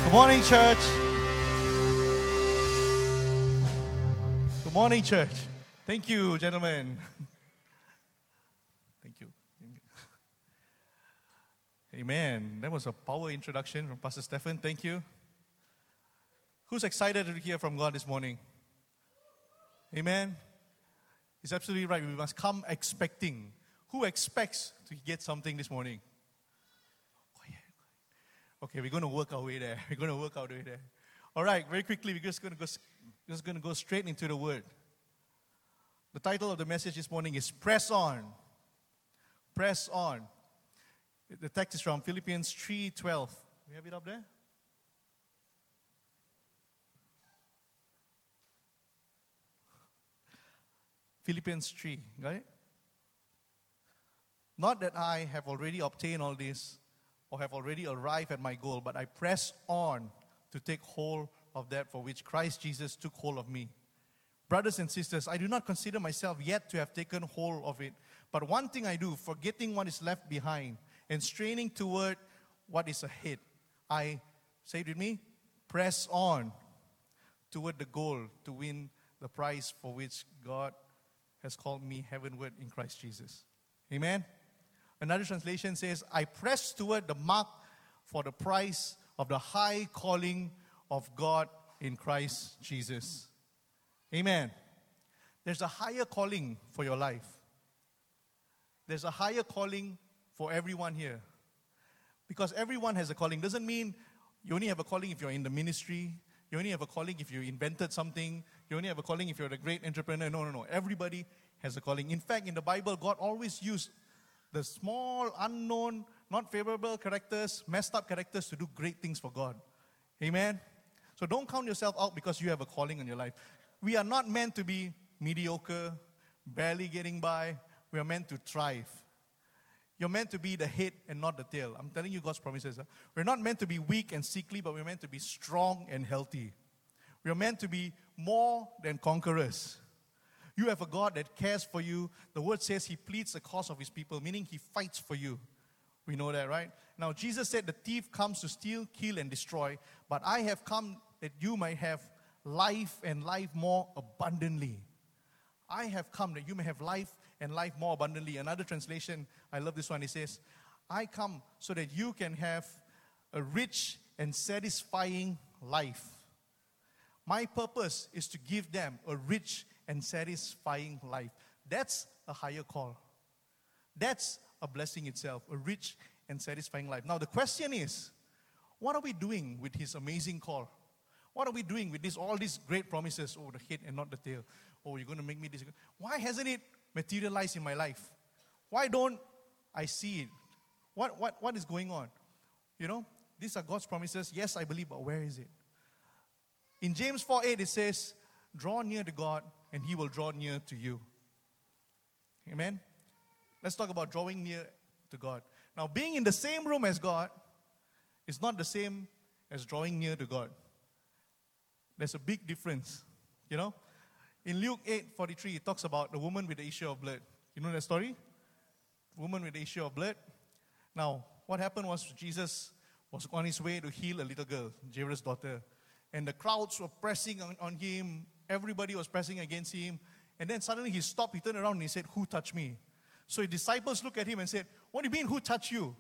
Good morning, church. Good morning, church. Thank you, gentlemen. Thank you. Amen. That was a power introduction from Pastor Stephen. Thank you. Who's excited to hear from God this morning? Amen. He's absolutely right. We must come expecting. Who expects to get something this morning? Okay, we're going to work our way there. All right, very quickly, we're just going to go straight into the word. The title of the message this morning is Press On. Press On. The text is from Philippians 3:12. We have it up there? Philippians 3, got it? Not that I have already obtained all this, or have already arrived at my goal, but I press on to take hold of that for which Christ Jesus took hold of me. Brothers and sisters, I do not consider myself yet to have taken hold of it, but one thing I do, forgetting what is left behind and straining toward what is ahead, I, say it with me, press on toward the goal to win the prize for which God has called me heavenward in Christ Jesus. Amen? Another translation says, I press toward the mark for the prize of the high calling of God in Christ Jesus. Amen. There's a higher calling for your life. There's a higher calling for everyone here. Because everyone has a calling. Doesn't mean you only have a calling if you're in the ministry. You only have a calling if you invented something. You only have a calling if you're a great entrepreneur. No. Everybody has a calling. In fact, in the Bible, God always used the small, unknown, not favorable characters, messed up characters to do great things for God. Amen? So don't count yourself out because you have a calling in your life. We are not meant to be mediocre, barely getting by. We are meant to thrive. You're meant to be the head and not the tail. I'm telling you God's promises. Huh? We're not meant to be weak and sickly, but we're meant to be strong and healthy. We're meant to be more than conquerors. You have a God that cares for you. The word says He pleads the cause of His people, meaning He fights for you. We know that, right? Now, Jesus said the thief comes to steal, kill, and destroy, but I have come that you might have life and life more abundantly. I have come that you may have life and life more abundantly. Another translation, I love this one, it says, I come so that you can have a rich and satisfying life. My purpose is to give them a rich and satisfying life. That's a higher call. That's a blessing itself, a rich and satisfying life. Now the question is, what are we doing with His amazing call? What are we doing with all these great promises? Oh, the head and not the tail. Oh, you're going to make me this. Why hasn't it materialized in my life? Why don't I see it? What is going on? You know, these are God's promises. Yes, I believe, but where is it? In James 4:8 it says, draw near to God and He will draw near to you. Amen? Let's talk about drawing near to God. Now, being in the same room as God is not the same as drawing near to God. There's a big difference, you know. In Luke 8:43, it talks about the woman with the issue of blood. You know that story? Woman with the issue of blood. Now, what happened was Jesus was on His way to heal a little girl, Jairus' daughter. And the crowds were pressing on Him. Everybody was pressing against Him. And then suddenly He stopped, He turned around and He said, who touched me? So His disciples looked at Him and said, what do you mean, who touched you?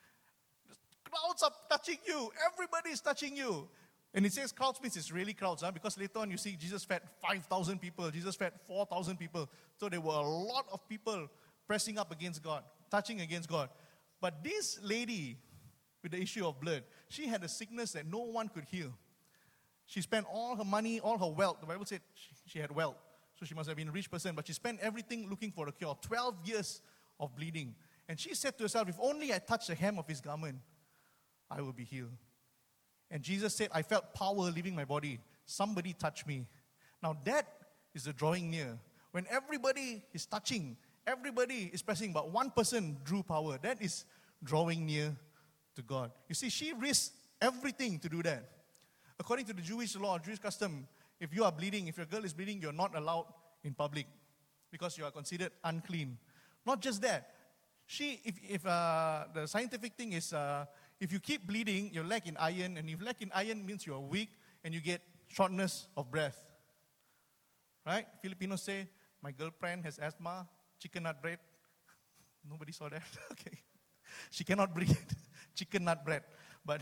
The crowds are touching you. Everybody is touching you. And it says crowds means it's really crowds, because later on you see Jesus fed 5,000 people, Jesus fed 4,000 people. So there were a lot of people pressing up against God, touching against God. But this lady with the issue of blood, she had a sickness that no one could heal. She spent all her money, all her wealth. The Bible said she had wealth, so she must have been a rich person. But she spent everything looking for a cure, 12 years of bleeding. And she said to herself, if only I touch the hem of His garment, I will be healed. And Jesus said, I felt power leaving my body. Somebody touched me. Now that is the drawing near. When everybody is touching, everybody is pressing, but one person drew power. That is drawing near to God. You see, she risked everything to do that. According to the Jewish law, Jewish custom, if you are bleeding, if your girl is bleeding, you're not allowed in public because you are considered unclean. Not just that. If the scientific thing is if you keep bleeding, you lack in iron, and if lack in iron means you are weak and you get shortness of breath. Right? Filipinos say, my girlfriend has asthma, chicken nut bread. Nobody saw that? Okay. She cannot breathe. Chicken nut bread. But,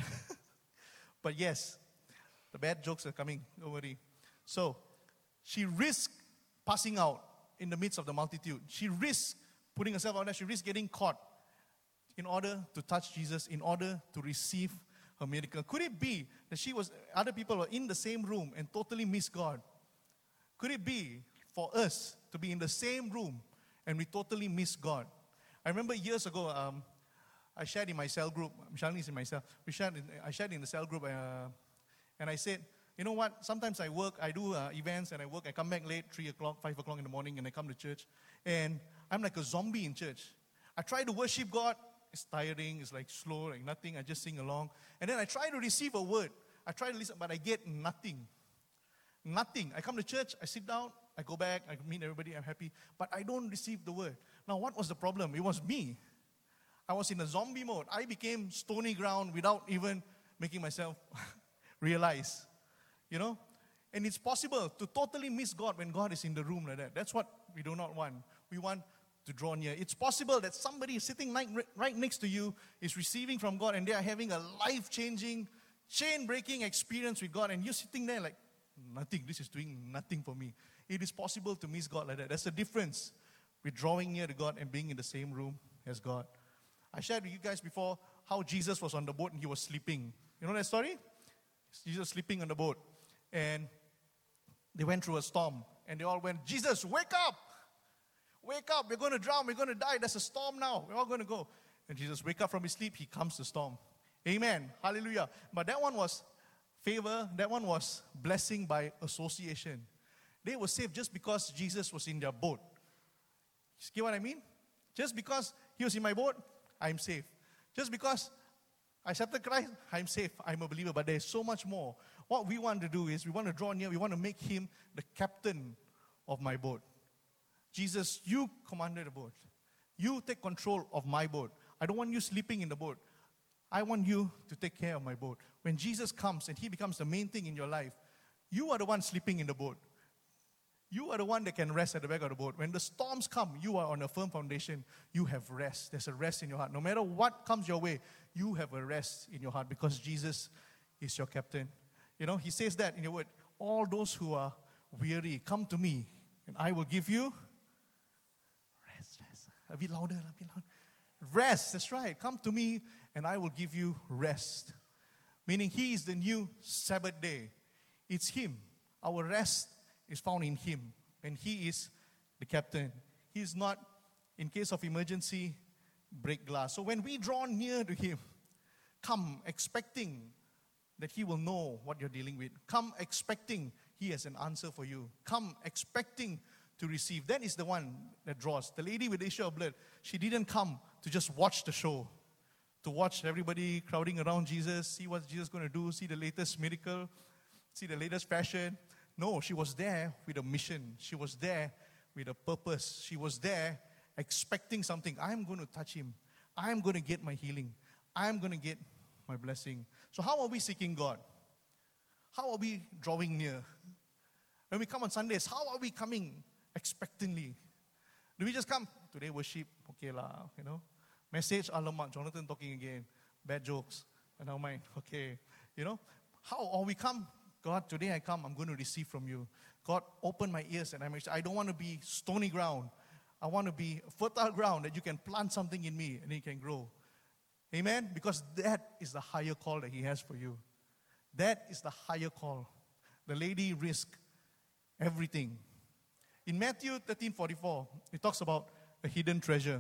but yes, the bad jokes are coming. Don't worry. So, she risked passing out in the midst of the multitude. She risked putting herself out there. She risked getting caught in order to touch Jesus, in order to receive her miracle. Could it be that other people were in the same room and totally missed God? Could it be for us to be in the same room and we totally miss God? I remember years ago, I shared in my cell group. Shalini's in my cell. I shared in the cell group, and I said, you know what? Sometimes I work, I do events, and I come back late, 3 o'clock, 5 o'clock in the morning, and I come to church, and I'm like a zombie in church. I try to worship God. It's tiring. It's like slow, like nothing. I just sing along, and then I try to receive a word. I try to listen, but I get nothing. Nothing. I come to church, I sit down, I go back, I meet everybody, I'm happy, but I don't receive the word. Now, what was the problem? It was me. I was in a zombie mode. I became stony ground without even making myself realize, you know? And it's possible to totally miss God when God is in the room like that. That's what we do not want. We want to draw near. It's possible that somebody sitting right next to you is receiving from God and they are having a life-changing, chain-breaking experience with God, and you're sitting there like, nothing. This is doing nothing for me. It is possible to miss God like that. There's a difference with drawing near to God and being in the same room as God. I shared with you guys before how Jesus was on the boat and he was sleeping. You know that story? Jesus sleeping on the boat. And they went through a storm. And they all went, Jesus, wake up! Wake up, we're going to drown, we're going to die. There's a storm now. We're all going to go. And Jesus wake up from his sleep, he calms the storm. Amen. Hallelujah. But that one was favor, that one was blessing by association. They were saved just because Jesus was in their boat. You get what I mean? Just because he was in my boat, I'm safe. Just because I accepted Christ, I'm safe, I'm a believer. But there's so much more. What we want to do is we want to draw near, we want to make him the captain of my boat. Jesus, you commanded the boat. You take control of my boat. I don't want you sleeping in the boat. I want you to take care of my boat. When Jesus comes and he becomes the main thing in your life, you are the one sleeping in the boat. You are the one that can rest at the back of the boat. When the storms come, you are on a firm foundation. You have rest. There's a rest in your heart. No matter what comes your way, you have a rest in your heart because Jesus is your captain. You know, he says that in your word. All those who are weary, come to me and I will give you rest. A bit louder, a bit louder. Rest, that's right. Come to me and I will give you rest. Meaning he is the new Sabbath day. It's him. Our rest is found in him. And he is the captain. He is not, in case of emergency, break glass. So when we draw near to him, come expecting that he will know what you're dealing with. Come expecting he has an answer for you. Come expecting to receive. That is the one that draws. The lady with the issue of blood, she didn't come to just watch the show, to watch everybody crowding around Jesus, see what Jesus is going to do, see the latest miracle, see the latest fashion. No, she was there with a mission. She was there with a purpose. She was there expecting something. I'm going to touch him. I'm going to get my healing. I'm going to get my blessing. So how are we seeking God? How are we drawing near? When we come on Sundays, how are we coming expectantly? Do we just come, today worship, okay lah, you know? Message, alamak, Jonathan talking again. Bad jokes, and now mine, okay. You know, how are we come? God, today I come, I'm going to receive from you. God, open my ears and I don't want to be stony ground. I want to be fertile ground that you can plant something in me and it can grow. Amen? Because that is the higher call that he has for you. That is the higher call. The lady risked everything. In Matthew 13:44, it talks about a hidden treasure.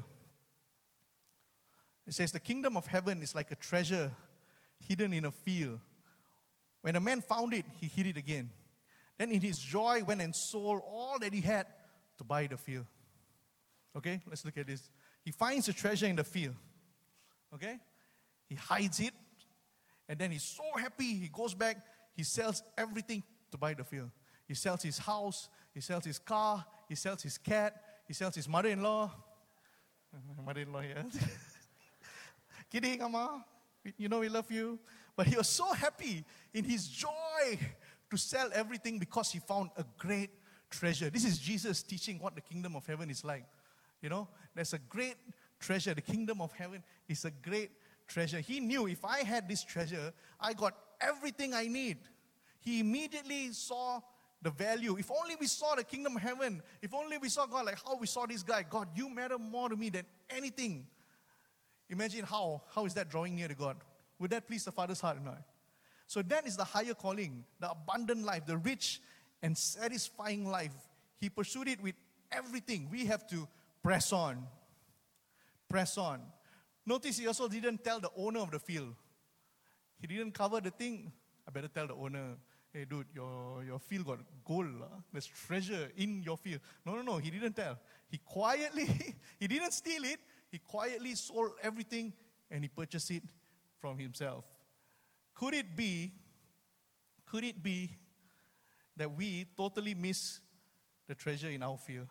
It says, the kingdom of heaven is like a treasure hidden in a field. When a man found it, he hid it again. Then in his joy went and sold all that he had to buy the field. Okay, let's look at this. He finds a treasure in the field. Okay, he hides it. And then he's so happy, he goes back, he sells everything to buy the field. He sells his house, he sells his car, he sells his cat, he sells his mother-in-law. Mother-in-law here. Kidding, Amma. we love you. But he was so happy in his joy to sell everything because he found a great treasure. This is Jesus teaching what the kingdom of heaven is like. There's a great treasure. The kingdom of heaven is a great treasure. He knew if I had this treasure, I got everything I need. He immediately saw the value. If only we saw the kingdom of heaven, if only we saw God like how we saw this guy. God, you matter more to me than anything. Imagine how is that drawing near to God? Would that please the Father's heart or not? So that is the higher calling, the abundant life, the rich and satisfying life. He pursued it with everything. We have to press on. Press on. Notice he also didn't tell the owner of the field. He didn't cover the thing. I better tell the owner, hey dude, your field got gold. There's treasure in your field. No, he didn't tell. He quietly, he didn't steal it. He quietly sold everything and he purchased it from himself. Could it be that we totally miss the treasure in our field?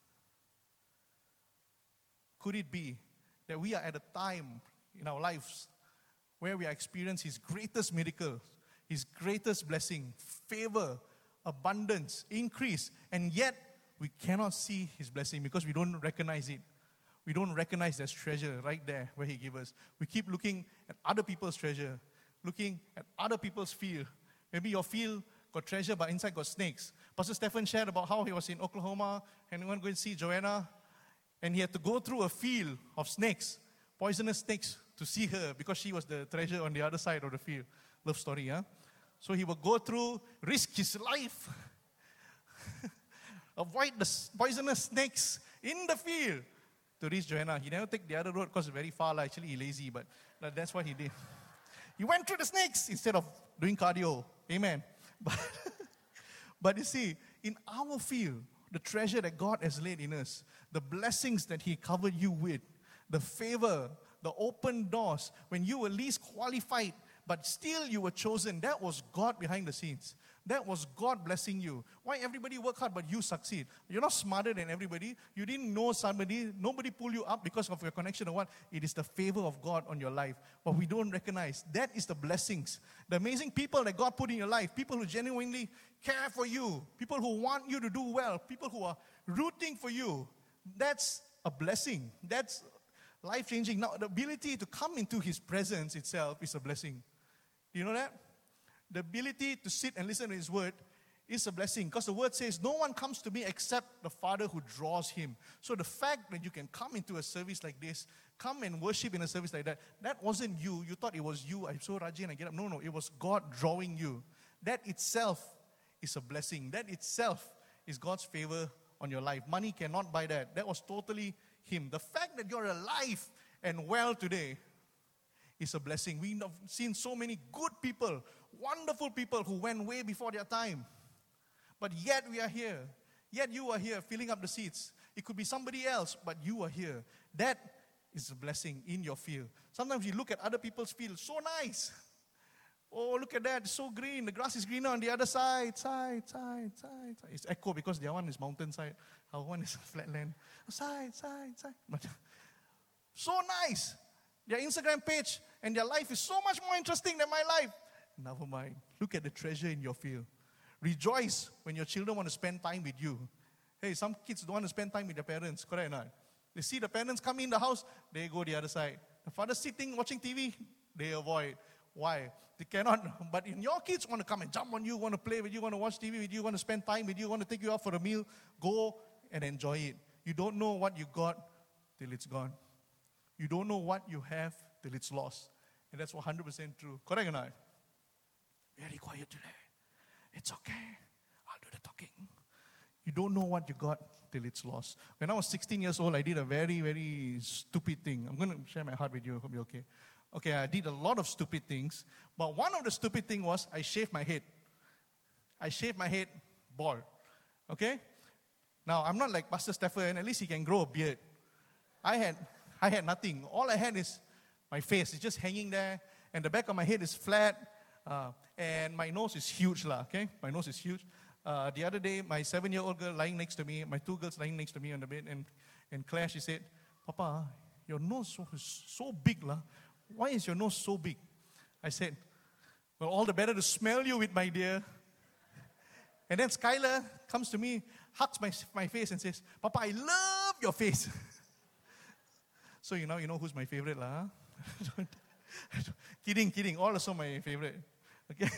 Could it be that we are at a time in our lives where we experience His greatest miracle, His greatest blessing, favor, abundance, increase, and yet we cannot see His blessing because we don't recognize it. We don't recognize there's treasure right there where He gave us. We keep looking at other people's treasure, looking at other people's field. Maybe your field got treasure, but inside got snakes. Pastor Stephen shared about how he was in Oklahoma and he went to go and see Joanna, and he had to go through a field of snakes, poisonous snakes, to see her because she was the treasure on the other side of the field. Love story, huh? So he would go through, risk his life, avoid the poisonous snakes in the field to reach Joanna. He never take the other road because it's very far. Actually, he's lazy, but that's what he did. He went through the snakes instead of doing cardio. Amen. But you see, in our field, the treasure that God has laid in us, the blessings that He covered you with, the favor, the open doors, when you were least qualified, but still you were chosen, that was God behind the scenes. That was God blessing you. Why everybody work hard but you succeed? You're not smarter than everybody. You didn't know somebody. Nobody pulled you up because of your connection or what. It is the favor of God on your life. But we don't recognize. That is the blessings. The amazing people that God put in your life. People who genuinely care for you. People who want you to do well. People who are rooting for you. That's a blessing. That's life-changing. Now, the ability to come into His presence itself is a blessing. Do you know that? The ability to sit and listen to His word is a blessing because the word says, no one comes to me except the Father who draws him. So the fact that you can come into a service like this, come and worship in a service like that, that wasn't you. You thought it was you. I'm so Raji and I get up. No, it was God drawing you. That itself is a blessing. That itself is God's favor on your life. Money cannot buy that. That was totally Him. The fact that you're alive and well today is a blessing. We've seen so many good people, wonderful people who went way before their time. But yet we are here. Yet you are here filling up the seats. It could be somebody else, but you are here. That is a blessing in your field. Sometimes you look at other people's field, so nice. Oh, look at that, it's so green. The grass is greener on the other side. It's echo because their one is mountainside. Our one is flatland. Side. But so nice. Their Instagram page and their life is so much more interesting than my life. Never mind. Look at the treasure in your field. Rejoice when your children want to spend time with you. Hey, some kids don't want to spend time with their parents. Correct or not? They see the parents come in the house, they go the other side. The father sitting watching TV, they avoid. Why? They cannot. But in your kids want to come and jump on you, want to play with you, want to watch TV with you, want to spend time with you, want to take you out for a meal, go and enjoy it. You don't know what you got till it's gone. You don't know what you have till it's lost. And that's 100% true. Correct or not? Very quiet today. It's okay. I'll do the talking. You don't know what you got till it's lost. When I was 16 years old, I did a very, very stupid thing. I'm going to share my heart with you. I hope you're okay. Okay, I did a lot of stupid things. But one of the stupid things was I shaved my head. I shaved my head bald. Okay? Now, I'm not like Pastor Stephen. At least he can grow a beard. I had nothing. All I had is my face. It's just hanging there. And the back of my head is flat. And my nose is huge, okay? My nose is huge. The other day, my 7-year-old girl lying next to me, my 2 girls lying next to me on the bed, and Claire, she said, Papa, your nose is so big, why is your nose so big? I said, well, all the better to smell you with, my dear. And then Skylar comes to me, hugs my face and says, Papa, I love your face. So you know who's my favorite, lah. Huh? Kidding. All also my favorite. Okay,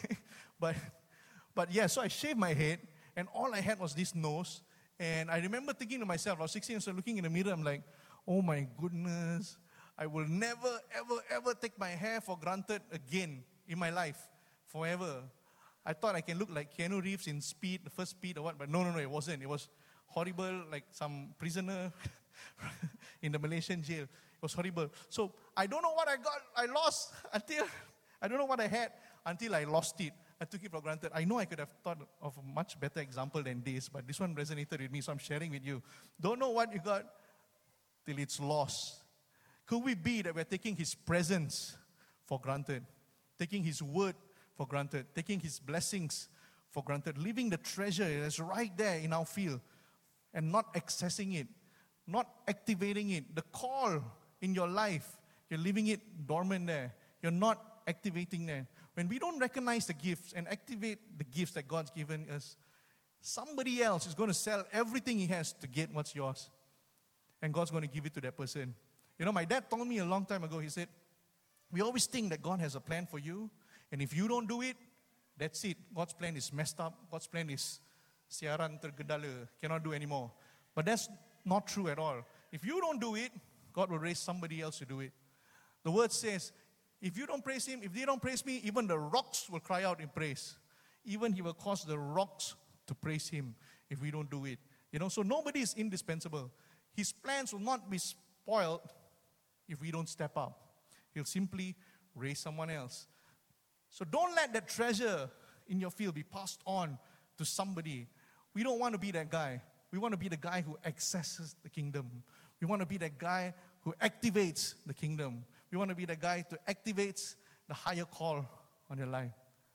but yeah. So I shaved my head, and all I had was this nose. And I remember thinking to myself, I was 16, so looking in the mirror, I'm like, oh my goodness, I will never, ever take my hair for granted again in my life, forever. I thought I can look like Keanu Reeves in Speed, the first Speed or what, but no, it wasn't. It was horrible, like some prisoner in the Malaysian jail. It was horrible. So I don't know what I lost I don't know what I had until I lost it. I took it for granted. I know I could have thought of a much better example than this, but this one resonated with me, so I'm sharing with you. Don't know what you got till it's lost. Could we be that we're taking His presence for granted, taking His word for granted, taking His blessings for granted, leaving the treasure that's right there in our field and not accessing it, not activating it? The call in your life, you're leaving it dormant there. You're not activating there. When we don't recognize the gifts and activate the gifts that God's given us, somebody else is going to sell everything he has to get what's yours. And God's going to give it to that person. You know, my dad told me a long time ago, he said, we always think that God has a plan for you, and if you don't do it, that's it. God's plan is messed up. God's plan is siaran tergedala, cannot do anymore. But that's not true at all. If you don't do it, God will raise somebody else to do it. The word says, if you don't praise Him, if they don't praise me, even the rocks will cry out in praise. Even He will cause the rocks to praise Him if we don't do it. You know, so nobody is indispensable. His plans will not be spoiled if we don't step up. He'll simply raise someone else. So don't let that treasure in your field be passed on to somebody. We don't want to be that guy. We want to be the guy who accesses the kingdom. We want to be that guy who activates the kingdom. We want to be the guy who activates the higher call on your life.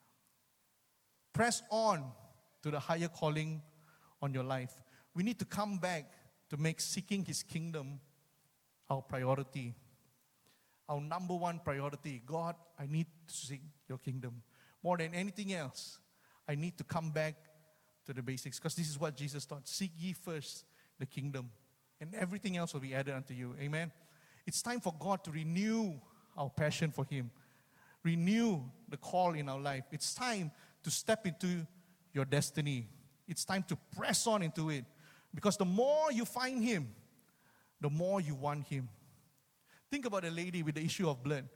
Press on to the higher calling on your life. We need to come back to make seeking His kingdom our priority. Our number one priority. God, I need to seek your kingdom. More than anything else, I need to come back to the basics. Because this is what Jesus taught. Seek ye first the kingdom, and everything else will be added unto you. Amen. It's time for God to renew our passion for Him. Renew the call in our life. It's time to step into your destiny. It's time to press on into it. Because the more you find Him, the more you want Him. Think about a lady with the issue of blood.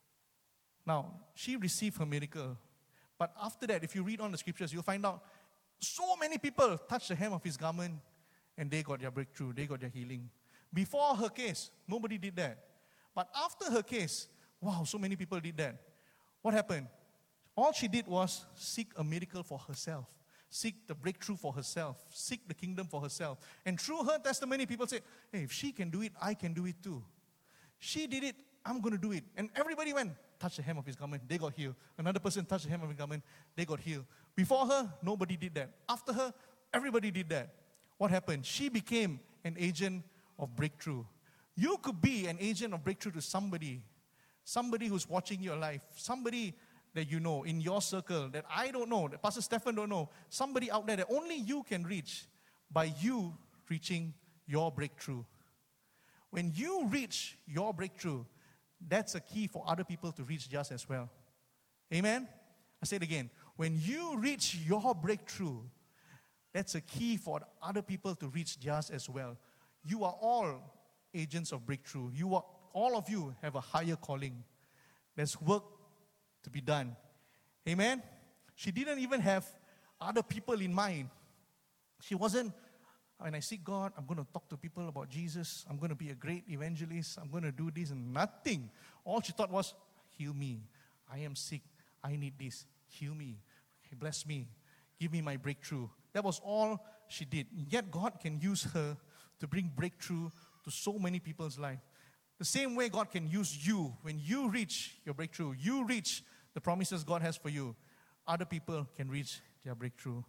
Now, she received her miracle. But after that, if you read on the scriptures, you'll find out so many people touched the hem of His garment and they got their breakthrough, they got their healing. Before her case, nobody did that. But after her case, wow, so many people did that. What happened? All she did was seek a miracle for herself. Seek the breakthrough for herself. Seek the kingdom for herself. And through her testimony, people said, hey, if she can do it, I can do it too. She did it, I'm going to do it. And everybody went, touch the hem of His garment, they got healed. Another person touched the hem of His garment, they got healed. Before her, nobody did that. After her, everybody did that. What happened? She became an agent of breakthrough. You could be an agent of breakthrough to somebody who's watching your life, somebody that you know in your circle that I don't know, that Pastor Stephen don't know, somebody out there that only you can reach by you reaching your breakthrough. When you reach your breakthrough, that's a key for other people to reach just as well. Amen? I say it again. When you reach your breakthrough, that's a key for other people to reach just as well. You are all agents of breakthrough. All of you have a higher calling. There's work to be done. Amen? She didn't even have other people in mind. She wasn't, when I seek God, I'm going to talk to people about Jesus. I'm going to be a great evangelist. I'm going to do this and nothing. All she thought was, heal me. I am sick. I need this. Heal me. Bless me. Give me my breakthrough. That was all she did. Yet God can use her to bring breakthrough to so many people's life. The same way God can use you. When you reach your breakthrough, you reach the promises God has for you, other people can reach their breakthrough.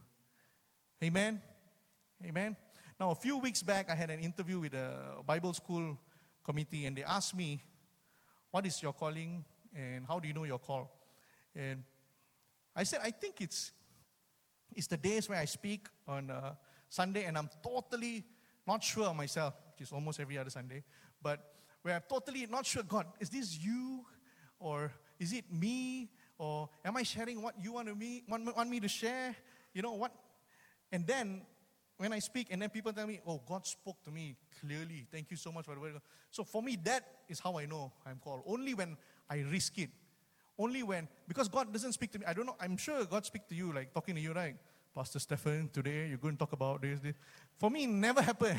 Amen? Amen? Now, a few weeks back, I had an interview with a Bible school committee, and they asked me, What is your calling and how do you know your call? And I said, I think it's the days where I speak on Sunday and I'm totally not sure of myself, which is almost every other Sunday, but where I'm totally not sure, God, is this you? Or is it me? Or am I sharing what you want me to share? You know what? And then when I speak and then people tell me, oh, God spoke to me clearly. Thank you so much for the word. So for me, that is how I know I'm called. Only when I risk it. Only when, because God doesn't speak to me. I don't know, I'm sure God speaks to you, like talking to you, right? Pastor Stephen, today you're going to talk about this. For me, it never happened.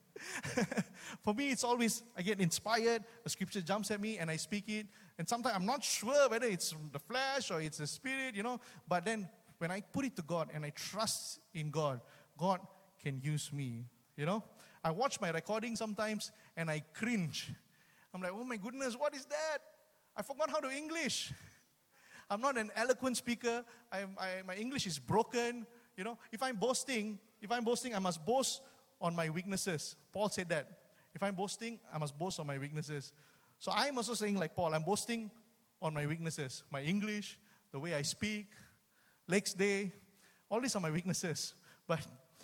For me, it's always, I get inspired, a scripture jumps at me and I speak it. And sometimes I'm not sure whether it's the flesh or it's the spirit, But then when I put it to God and I trust in God, God can use me, I watch my recording sometimes and I cringe. I'm like, oh my goodness, what is that? I forgot how to English. I'm not an eloquent speaker. My English is broken. If I'm boasting, I must boast on my weaknesses. Paul said that. If I'm boasting, I must boast on my weaknesses. So I'm also saying like Paul, I'm boasting on my weaknesses. My English, the way I speak, legs day, all these are my weaknesses. But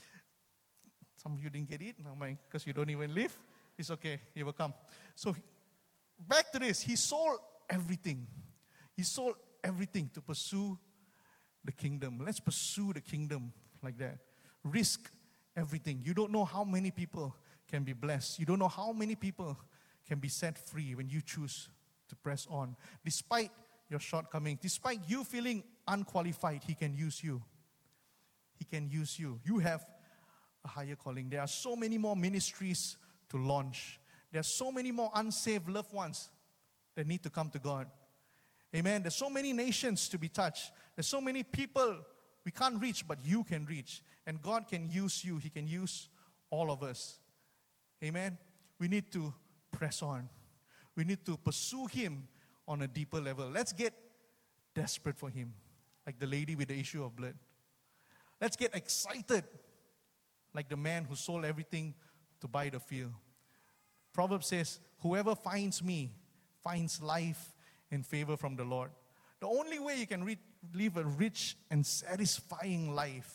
some of you didn't get it, because you don't even live. It's okay, he will come. So back to this, he sold everything. He sold everything to pursue the kingdom. Let's pursue the kingdom like that. Risk everything. You don't know how many people can be blessed. You don't know how many people can be set free when you choose to press on. Despite your shortcomings, despite you feeling unqualified, he can use you. He can use you. You have a higher calling. There are so many more ministries to launch. There are so many more unsaved loved ones that need to come to God. Amen. There's so many nations to be touched. There's so many people we can't reach, but you can reach. And God can use you. He can use all of us. Amen. We need to press on. We need to pursue Him on a deeper level. Let's get desperate for Him, like the lady with the issue of blood. Let's get excited, like the man who sold everything to buy the field. Proverbs says, whoever finds me finds life and favor from the Lord. The only way you can live a rich and satisfying life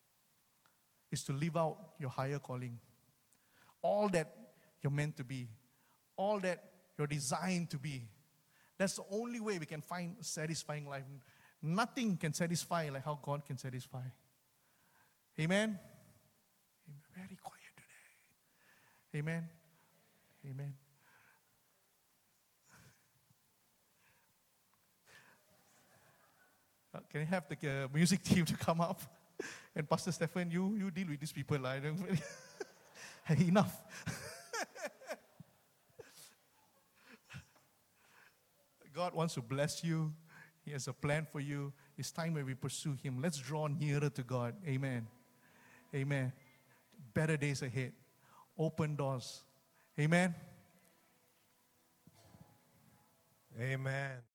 is to live out your higher calling. All that you're meant to be. All that you're designed to be. That's the only way we can find a satisfying life. Nothing can satisfy like how God can satisfy. Amen? Very quiet today. Amen? Amen. Can I have the music team to come up? And Pastor Stephen, you deal with these people. I don't enough. God wants to bless you. He has a plan for you. It's time when we pursue Him. Let's draw nearer to God. Amen. Amen. Better days ahead. Open doors. Amen. Amen.